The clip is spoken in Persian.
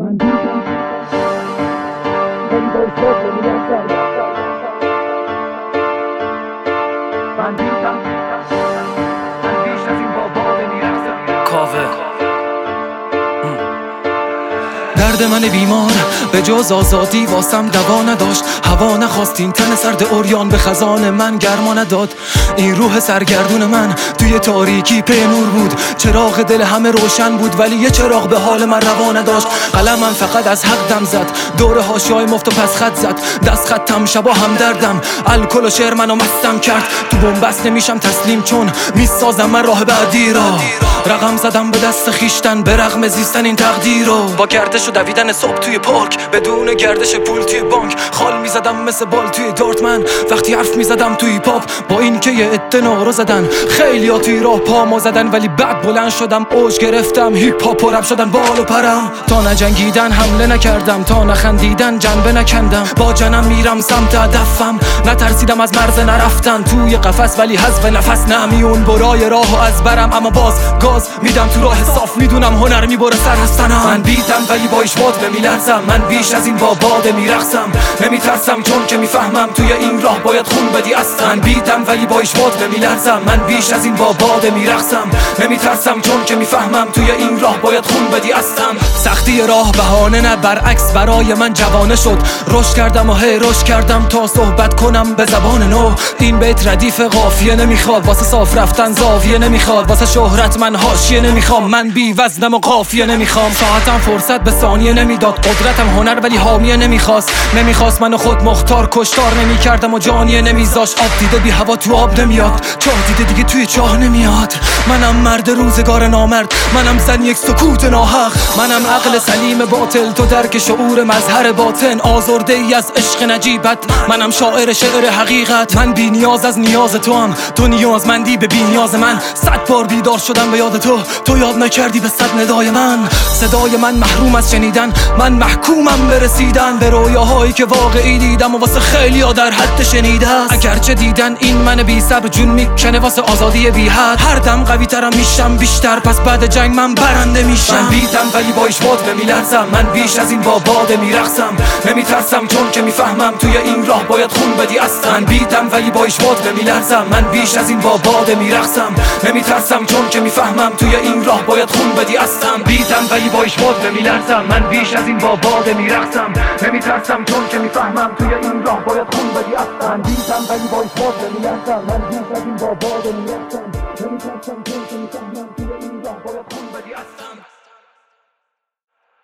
درد من بیمار به جز آزادی واسم دوا نداشت. هوا نخواست این تن سرد عریان به خزان من گرما نداد. این روح سرگردون من توی تاریکی پی نور بود. چراغ دل همه روشن بود ولی یه چراغ به حال من روا نداشت. قلمم فقط از حق دم زد، دور حاشیه‌های مفت و پس خط زد. دست خطم شبا هم دردم، الکل و شعر منو مستم کرد. تو بن‌بست نمیشم تسلیم چون میسازم من راه بعدی را. رقم زدم به دست خیشتن به رغم زیستن این تقدیر رو. با گردش و دویدن صبح توی پارک بدون گردش پول توی بانک. خال میزدم مثل بال توی دارتمن وقتی حرف میزدم توی پاپ. با این که یه عده نارو زدن خیلیا توی راه پامو زدن ولی بعد بلند شدم اوج گرفتم. هیپ هاپ رپ شدن بال و پرم. تا نجنگیدن حمله نکردم، تا نخندیدن جنبه نکندم. با جنم میرم سمت هدفم، نترسیدم از مرز نرفتن. توی قفس ولی حذف نفس نمیون برای راهو از برم. اما باز گاز میدم تو راه صاف، میدونم هنر میبره سر از تنم. من بیتم ولی با اشباط نمیلرزم، من بیش از این با باده میرقصم. نمیترسم چون که میفهمم توی این راه باید خون بدی اصلا. من بیتم ولی با اشباط نمیلرزم، من بیش از این با باده میرقصم. نمیترسم چون که میفهمم توی این راه باید خون بدی اصلا. سختی راه بهانه نه، برعکس برای من جوانه شد. رشد کردم و هی رشد کردم تا صحبت کنم به زبان نو. این بیت ردیف قافیه نمیخواد، واسه صاف رفتن زاویه نمیخواد. واسه شهرت من حاشیه نمیخوام، من بی وزنم و قافیه نمیخوام. ساعتم فرصت به ثانیه نمیداد، قدرتم هنر ولی حامیه نمیخواست منو خود مختار کشتار نمیکردم و جانیه نمیذاش. آب دیده بی هوا تو آب نمیاد، چاه دیده دیگه توی چاه نمیاد. منم مرد روزگار نامرد، منم زن یک سکوت ناحق. منم عقل سلیم باطل، تو درک شعور مظهر باطن. آزرده ای از عشق نجیبت، منم شاعر شعر حقیقت. من بی نیاز از نیاز تو هم، تو نیازمندی به بی نیاز من. 100 بار بیدار شدم به یاد تو یاد نکردی به صد ندای من. صدای من محروم از شنیدن، من محکومم برسیدن به رویاهایی که واقعی دیدم و واسه خیلیا در حد شنیده است. اگرچه دیدن این من بی صبر جون میکنه واسه آزادی بی حد. هر دم قوی ترم میشم بیشتر، پس بعد جنگ من برنده میشم. من بیتم ولی با اشباط نمیلرزم، من بیش از این با باده میرقصم. نمیترسم چون که میفهمم توی این راه باید خون بدی اصلا. من بیتم ولی با اشباط نمیلرزم، من بیش از این با باده میرقصم. نمیترسم چون که میفهمم توی این راه باید خون بدی اصلا. بیتم ولی با اشباط نمیلرزم، من بیش از این با باده میرقصم. نمیترسم چون که میفهمم توی این راه باید خون بدی اصلا. بیتم ولی با اشباط نمیلرزم، من بیش از این با باده میرقصم. نمیترسم